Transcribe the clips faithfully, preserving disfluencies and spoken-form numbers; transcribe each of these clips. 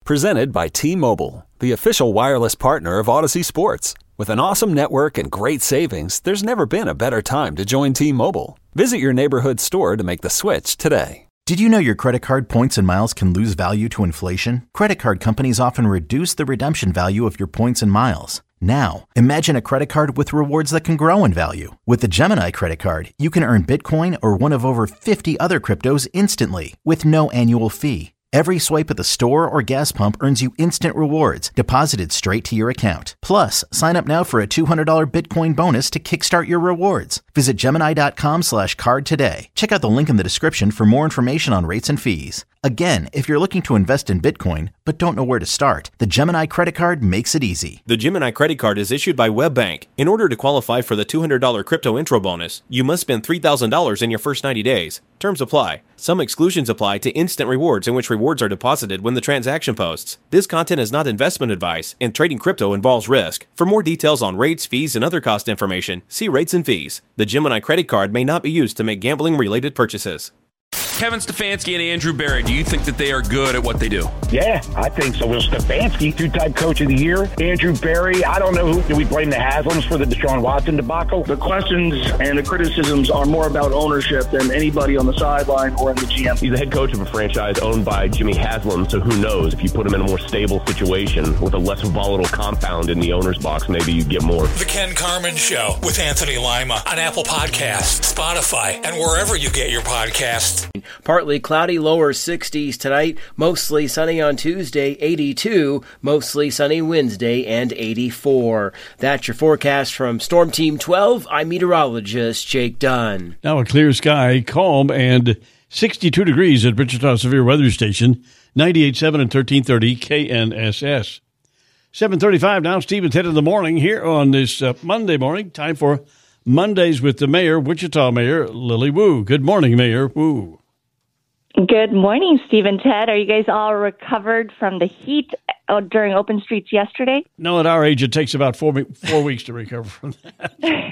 Presented by T-Mobile, the official wireless partner of Odyssey Sports. With an awesome network and great savings, there's never been a better time to join T-Mobile. Visit your neighborhood store to make the switch today. Did you know your credit card points and miles can lose value to inflation? Credit card companies often reduce the redemption value of your points and miles. Now, imagine a credit card with rewards that can grow in value. With the Gemini credit card, you can earn Bitcoin or one of over fifty other cryptos instantly with no annual fee. Every swipe at the store or gas pump earns you instant rewards deposited straight to your account. Plus, sign up now for a two hundred dollars Bitcoin bonus to kickstart your rewards. Visit Gemini.com slash card today. Check out the link in the description for more information on rates and fees. Again, if you're looking to invest in Bitcoin but don't know where to start, the Gemini credit card makes it easy. The Gemini credit card is issued by WebBank. In order to qualify for the two hundred dollars crypto intro bonus, you must spend three thousand dollars in your first ninety days. Terms apply. Some exclusions apply to instant rewards, in which rewards are deposited when the transaction posts. This content is not investment advice, and trading crypto involves risk. For more details on rates, fees, and other cost information, see rates and fees. The Gemini credit card may not be used to make gambling-related purchases. Kevin Stefanski and Andrew Berry, do you think that they are good at what they do? Yeah, I think so. Will Stefanski, two-time coach of the year. Andrew Berry, I don't know who. Do we blame the Haslams for the Deshaun Watson debacle? The questions and the criticisms are more about ownership than anybody on the sideline or in the G M. He's the head coach of a franchise owned by Jimmy Haslam, so who knows? If you put him in a more stable situation with a less volatile compound in the owner's box, maybe you get more. The Ken Carman Show with Anthony Lima on Apple Podcasts, Spotify, and wherever you get your podcasts. Partly cloudy, lower sixties tonight. Mostly sunny on Tuesday, eighty-two. Mostly sunny Wednesday, and eighty-four. That's your forecast from Storm Team twelve. I'm meteorologist Jake Dunn. Now a clear sky, calm, and sixty-two degrees at Wichita Severe Weather Station, ninety-eight point seven and thirteen thirty K N S S. seven thirty-five now, Stevens Head in the morning here on this uh, Monday morning. Time for Mondays with the Mayor, Wichita Mayor Lily Wu. Good morning, Mayor Wu. Good morning, Steve and Ted. Are you guys all recovered from the heat during Open Streets yesterday? No, at our age, it takes about four four weeks to recover from that.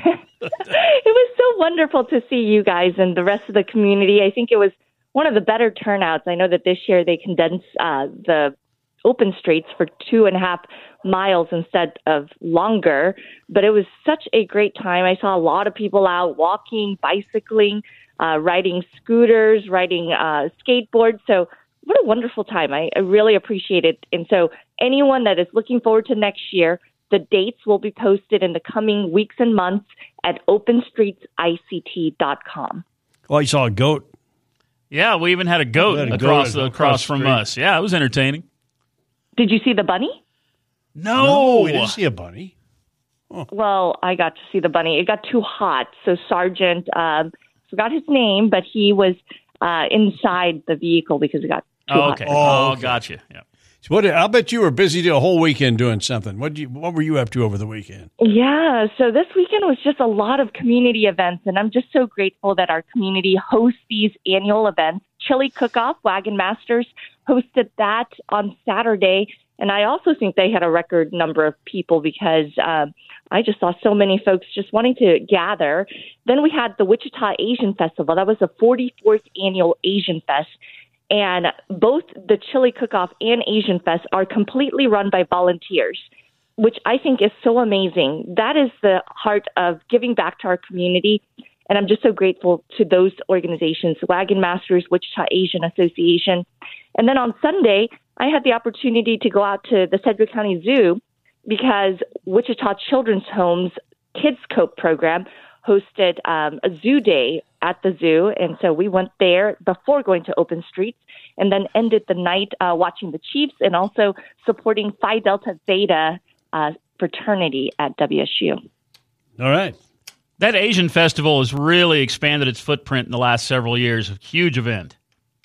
It was so wonderful to see you guys and the rest of the community. I think it was one of the better turnouts. I know that this year they condensed uh, the Open Streets for two and a half miles instead of longer, but it was such a great time. I saw a lot of people out walking, bicycling, Uh, riding scooters, riding uh, skateboards. So what a wonderful time. I, I really appreciate it. And so anyone that is looking forward to next year, the dates will be posted in the coming weeks and months at open streets I C T dot com. Oh, you saw a goat. Yeah, we even had a goat had a across, goat the, across from street. us. Yeah, it was entertaining. Did you see the bunny? No. No, we didn't see a bunny. Oh. Well, I got to see the bunny. It got too hot. So Sergeant... Um, forgot his name, but he was uh, inside the vehicle because it got too oh, okay. hot. Oh, okay. Gotcha. Yeah. So what? I'll bet you were busy the whole weekend doing something. What did you? What were you up to over the weekend? Yeah, so this weekend was just a lot of community events, and I'm just so grateful that our community hosts these annual events. Chili Cook-Off, Wagon Masters hosted that on Saturday, and I also think they had a record number of people because uh, I just saw so many folks just wanting to gather. Then we had the Wichita Asian Festival. That was the forty-fourth annual Asian Fest. And both the Chili Cook-Off and Asian Fest are completely run by volunteers, which I think is so amazing. That is the heart of giving back to our community. And I'm just so grateful to those organizations, Wagon Masters, Wichita Asian Association. And then on Sunday, I had the opportunity to go out to the Sedgwick County Zoo because Wichita Children's Home's Kids Cope program hosted um, a zoo day at the zoo. And so we went there before going to Open Streets and then ended the night uh, watching the Chiefs and also supporting Phi Delta Theta uh, fraternity at W S U. All right. That Asian festival has really expanded its footprint in the last several years. A huge event.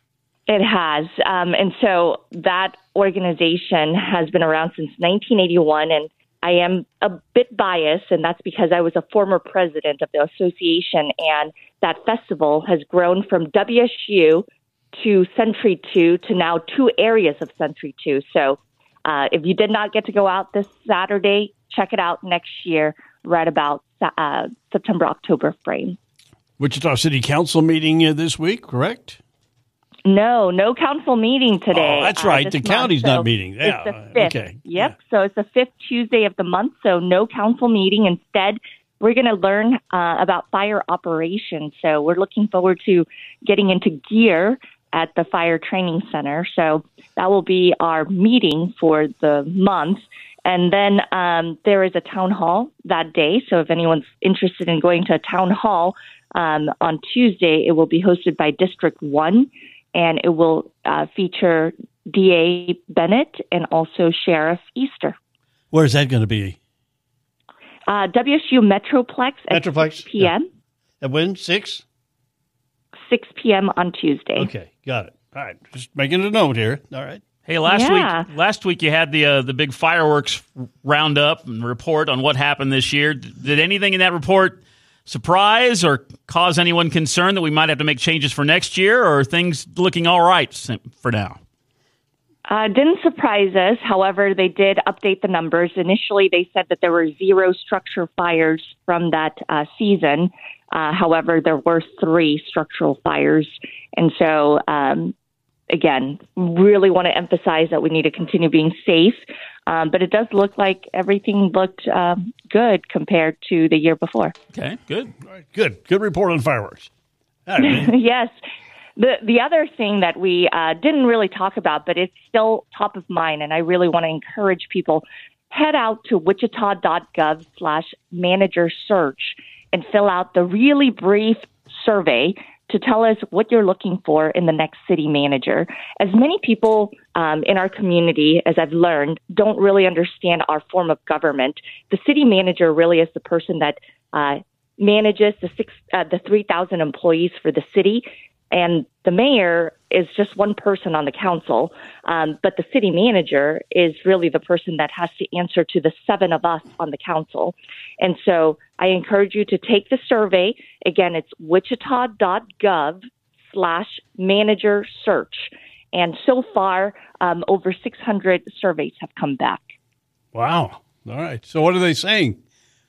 It has. Um, and so that organization has been around since nineteen eighty-one. And I am a bit biased, and that's because I was a former president of the association. And that festival has grown from W S U to Century two to now two areas of Century two. So uh, if you did not get to go out this Saturday, check it out next year, right about uh, September, October frame. Wichita City Council meeting uh, this week, correct? No, no council meeting today. Oh, that's uh, right. The month. county's so not meeting. Yeah. It's the fifth. Okay. Yep. Yeah. So it's the fifth Tuesday of the month. So no council meeting. Instead, we're going to learn uh, about fire operations. So we're looking forward to getting into gear at the Fire Training Center. So that will be our meeting for the month. And then um, there is a town hall that day. So if anyone's interested in going to a town hall um, on Tuesday, it will be hosted by District one, and it will uh, feature D A Bennett and also Sheriff Easter. Where's that going to be? Uh, W S U Metroplex at Metroplex? six p.m. Yeah. At when? six? six p.m. on Tuesday. Okay, got it. All right, just making a note here. All right. Hey, last Yeah. week, last week you had the uh, the big fireworks roundup and report on what happened this year. D- Did anything in that report surprise or cause anyone concern that we might have to make changes for next year, or are things looking all right sim- for now? Uh, didn't surprise us. However, they did update the numbers. Initially, they said that there were zero structure fires from that uh, season. Uh, however, there were three structural fires. And so, um, again, really want to emphasize that we need to continue being safe. Um, but it does look like everything looked um, good compared to the year before. Okay, good. All right, good. Good report on fireworks. All right. Yes. The the other thing that we uh, didn't really talk about, but it's still top of mind, and I really want to encourage people, head out to wichita.gov slash manager search and fill out the really brief survey to tell us what you're looking for in the next city manager. As many people um, in our community, as I've learned, don't really understand our form of government. The city manager really is the person that uh, manages the six, uh, the three thousand employees for the city. And the mayor is just one person on the council, um, but the city manager is really the person that has to answer to the seven of us on the council. And so I encourage you to take the survey. Again, it's wichita.gov slash manager search. And so far, um, over six hundred surveys have come back. Wow. All right. So what are they saying?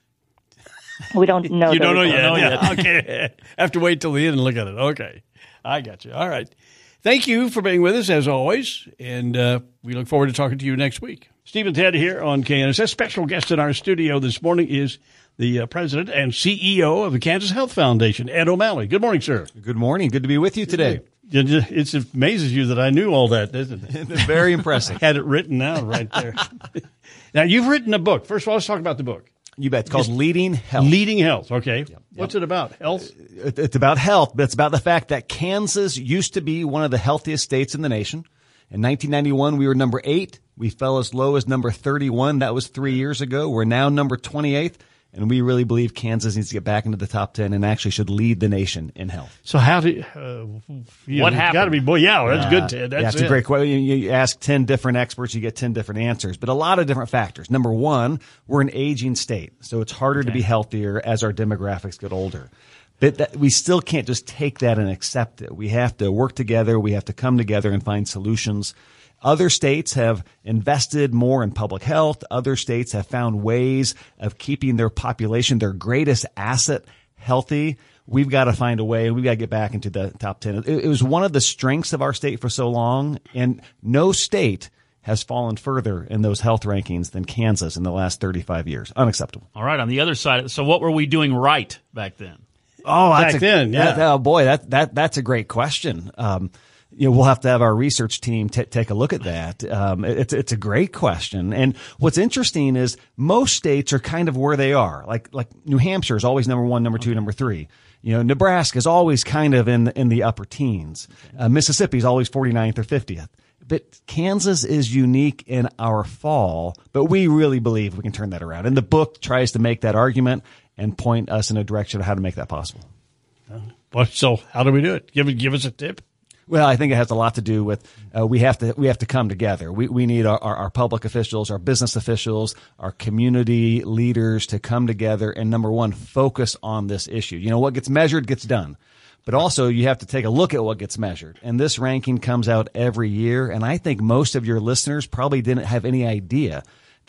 We don't know. You don't know results. yet. know Yeah. yet. Okay. Have to wait till the end and look at it. Okay. I got you. All right. Thank you for being with us, as always, and uh, we look forward to talking to you next week. Stephen Ted here on K N S S. Special guest in our studio this morning is the uh, president and C E O of the Kansas Health Foundation, Ed O'Malley. Good morning, sir. Good morning. Good to be with you today. It, it, it amazes you that I knew all that, doesn't it? Very impressive. Had it written out right there. Now, you've written a book. First of all, let's talk about the book. You bet. It's called Just Leading Health. Leading Health. Okay. Yep, yep. What's it about? Health? It's about health, but it's about the fact that Kansas used to be one of the healthiest states in the nation. In nineteen ninety-one, we were number eight. We fell as low as number thirty-one. That was three years ago. We're now number twenty-eighth. And we really believe Kansas needs to get back into the top ten and actually should lead the nation in health. So how do uh, you What know, happened? Got to be boy. Yeah, that's Uh, good, Ted. That's, yeah, it's it. a great question. You, you ask ten different experts, you get ten different answers, but a lot of different factors. Number one, we're an aging state, so it's harder Okay. to be healthier as our demographics get older. But that, we still can't just take that and accept it. We have to work together. We have to come together and find solutions. Other states have invested more in public health. Other states have found ways of keeping their population, their greatest asset, healthy. We've got to find a way. We've got to get back into the top ten. It, it was one of the strengths of our state for so long, and no state has fallen further in those health rankings than Kansas in the last thirty-five years. Unacceptable. All right, on the other side, so what were we doing right back then? Oh, Back that's a, then, yeah. that- oh boy, that that that's a great question. Um, you know, we'll have to have our research team t- take a look at that. Um, it's it's a great question, and what's interesting is most states are kind of where they are. Like like New Hampshire is always number one, number two, number three. You know, Nebraska is always kind of in the, in the upper teens. Uh, Mississippi is always forty-ninth or fiftieth. But Kansas is unique in our fall, but we really believe we can turn that around. And the book tries to make that argument and point us in a direction of how to make that possible. Well, so how do we do it? Give it, give us a tip. Well, I think it has a lot to do with uh, we have to we have to come together. We we need our, our, our public officials, our business officials, our community leaders to come together and, number one, focus on this issue. You know, what gets measured gets done. But also you have to take a look at what gets measured. And this ranking comes out every year. And I think most of your listeners probably didn't have any idea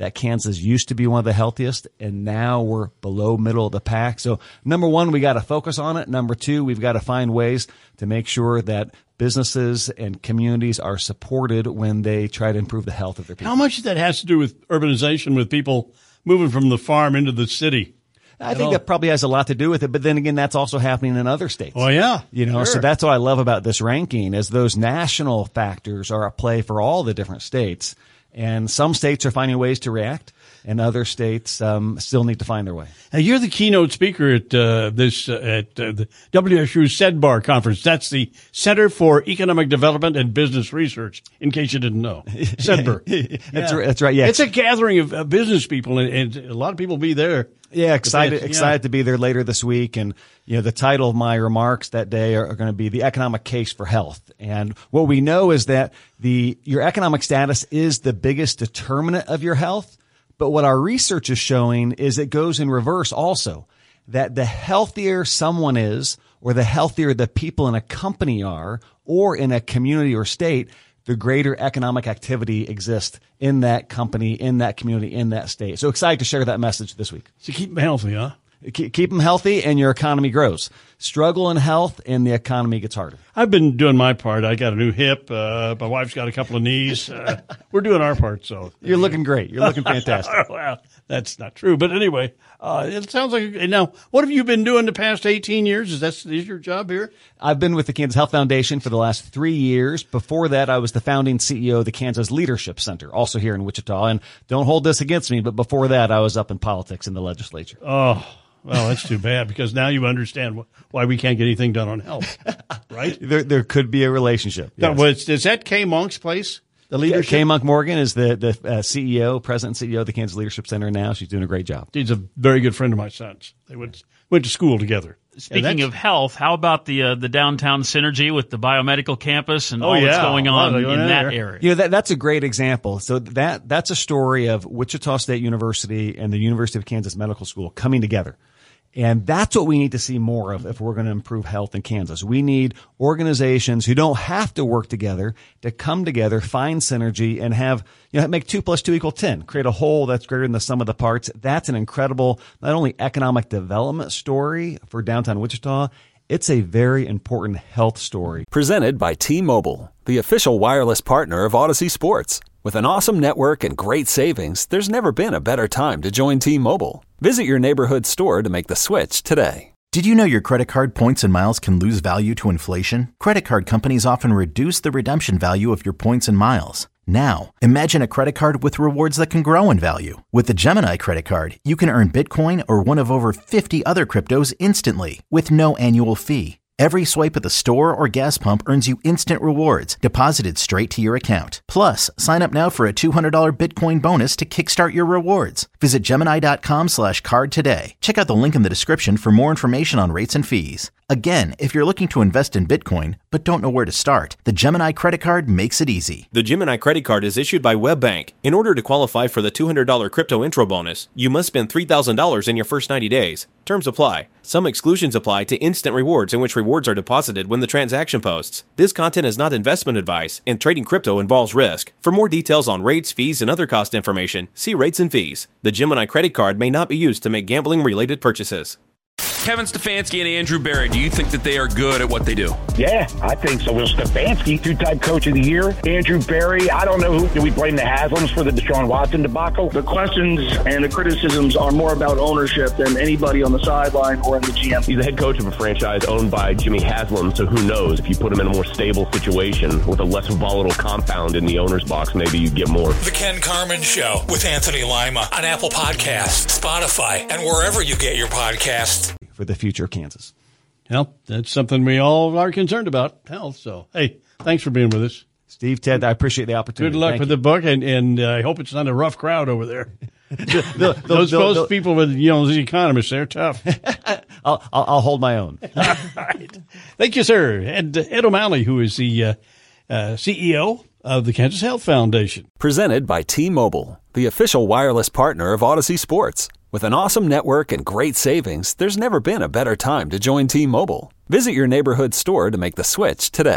that Kansas used to be one of the healthiest, and now we're below middle of the pack. So number one, we got to focus on it. Number two, we've got to find ways to make sure that businesses and communities are supported when they try to improve the health of their people. How much of that has to do with urbanization, with people moving from the farm into the city? I think that probably has a lot to do with it, but then again, that's also happening in other states. Oh, yeah. You know, sure. So that's what I love about this ranking is those national factors are at play for all the different states. And some states are finding ways to react, and other states um, still need to find their way. Now, you're the keynote speaker at uh, this uh, at uh, the W S U CEDBAR conference. That's the Center for Economic Development and Business Research, in case you didn't know. CEDBAR. that's, yeah. right, that's right, yeah. It's a gathering of uh, business people, and, and a lot of people will be there. Yeah, excited yeah. excited to be there later this week. And, you know, the title of my remarks that day are, are going to be The Economic Case for Health. And what we know is that the your economic status is the biggest determinant of your health. But what our research is showing is it goes in reverse also, that the healthier someone is, or the healthier the people in a company are, or in a community or state, the greater economic activity exists in that company, in that community, in that state. So excited to share that message this week. So keep them healthy, huh? Keep, keep them healthy and your economy grows. Struggle in health and the economy gets harder. I've been doing my part. I got a new hip. Uh, my wife's got a couple of knees. Uh, we're doing our part. So you're looking great. You're looking fantastic. Well, that's not true. But anyway, uh, it sounds like, now, what have you been doing the past eighteen years? Is that is your job here? I've been with the Kansas Health Foundation for the last three years. Before that, I was the founding C E O of the Kansas Leadership Center, also here in Wichita. And don't hold this against me, but before that, I was up in politics in the legislature. Oh, well, that's too bad, because now you understand wh- why we can't get anything done on health, right? There there could be a relationship. Yes. Now, was, is that Kay Monk's place, the leadership? Kay Monk Morgan is the, the uh, C E O, president and C E O of the Kansas Leadership Center now. She's doing a great job. She's a very good friend of my son's. They went, went to school together. Speaking of health, how about the uh, the downtown synergy with the biomedical campus and oh, all yeah. that's going on going in that there. area? You know, that, that's a great example. So that that's a story of Wichita State University and the University of Kansas Medical School coming together. And that's what we need to see more of if we're going to improve health in Kansas. We need organizations who don't have to work together to come together, find synergy, and have, you know, make two plus two equal ten, create a whole that's greater than the sum of the parts. That's an incredible, not only economic development story for downtown Wichita, it's a very important health story. Presented by T-Mobile, the official wireless partner of Odyssey Sports. With an awesome network and great savings, there's never been a better time to join T-Mobile. Visit your neighborhood store to make the switch today. Did you know your credit card points and miles can lose value to inflation? Credit card companies often reduce the redemption value of your points and miles. Now, imagine a credit card with rewards that can grow in value. With the Gemini credit card, you can earn Bitcoin or one of over fifty other cryptos instantly with no annual fee. Every swipe at the store or gas pump earns you instant rewards deposited straight to your account. Plus, sign up now for a two hundred dollars Bitcoin bonus to kickstart your rewards. Visit Gemini.com slash card today. Check out the link in the description for more information on rates and fees. Again, if you're looking to invest in Bitcoin but don't know where to start, the Gemini credit card makes it easy. The Gemini credit card is issued by WebBank. In order to qualify for the two hundred dollars crypto intro bonus, you must spend three thousand dollars in your first ninety days. Terms apply. Some exclusions apply to instant rewards, in which rewards are deposited when the transaction posts. This content is not investment advice, and trading crypto involves risk. For more details on rates, fees, and other cost information, see rates and fees. The Gemini credit card may not be used to make gambling-related purchases. Kevin Stefanski and Andrew Berry, do you think that they are good at what they do? Yeah, I think so. Will Stefanski, two-time coach of the year. Andrew Berry, I don't know who. Do we blame the Haslams for the Deshaun Watson debacle? The questions and the criticisms are more about ownership than anybody on the sideline or in the G M. He's the head coach of a franchise owned by Jimmy Haslam, so who knows? If you put him in a more stable situation with a less volatile compound in the owner's box, maybe you get more. The Ken Carman Show with Anthony Lima on Apple Podcasts, Spotify, and wherever you get your podcasts. For the future of Kansas. Well, that's something we all are concerned about, health. So, hey, thanks for being with us. Steve, Ted, I appreciate the opportunity. Good luck Thank with you. the book, and, and uh, I hope it's not a rough crowd over there. they'll, they'll, those they'll, those they'll, people with, you know, those economists, they're tough. I'll, I'll, I'll hold my own. All right. Thank you, sir. Ed, Ed O'Malley, who is the uh, uh, C E O of the Kansas Health Foundation. Presented by T-Mobile, the official wireless partner of Odyssey Sports. With an awesome network and great savings, there's never been a better time to join T-Mobile. Visit your neighborhood store to make the switch today.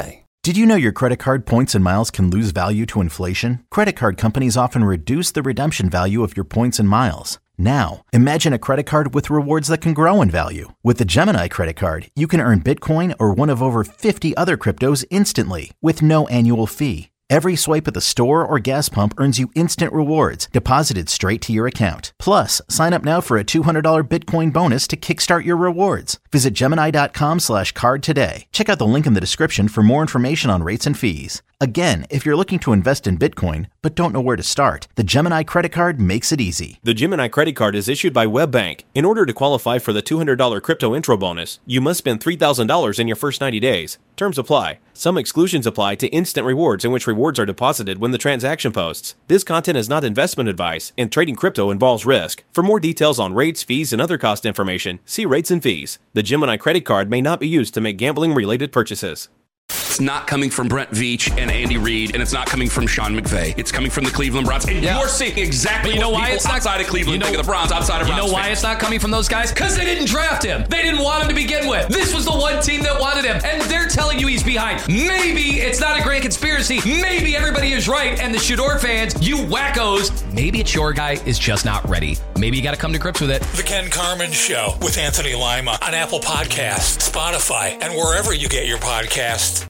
Did you know your credit card points and miles can lose value to inflation? Credit card companies often reduce the redemption value of your points and miles. Now, imagine a credit card with rewards that can grow in value. With the Gemini credit card, you can earn Bitcoin or one of over fifty other cryptos instantly with no annual fee. Every swipe at the store or gas pump earns you instant rewards deposited straight to your account. Plus, sign up now for a two hundred dollars Bitcoin bonus to kickstart your rewards. Visit Gemini.com slash card today. Check out the link in the description for more information on rates and fees. Again, if you're looking to invest in Bitcoin but don't know where to start, the Gemini credit card makes it easy. The Gemini credit card is issued by WebBank. In order to qualify for the two hundred dollars crypto intro bonus, you must spend three thousand dollars in your first ninety days. Terms apply. Some exclusions apply to instant rewards in which rewards are deposited when the transaction posts. This content is not investment advice, and trading crypto involves risk. For more details on rates, fees, and other cost information, see rates and fees. The Gemini credit card may not be used to make gambling-related purchases. It's not coming from Brent Veach and Andy Reid, and it's not coming from Sean McVay. It's coming from the Cleveland Browns. And yeah. you're seeing exactly but you know what why people it's not, outside of Cleveland you know, think of the Browns, outside of You Browns know why fans. it's not coming from those guys? Because they didn't draft him. They didn't want him to begin with. This was the one team that wanted him, and they're telling you he's behind. Maybe it's not a grand conspiracy. Maybe everybody is right, and the Shador fans, you wackos, maybe it's your guy is just not ready. Maybe you got to come to grips with it. The Ken Carman Show with Anthony Lima on Apple Podcasts, Spotify, and wherever you get your podcasts.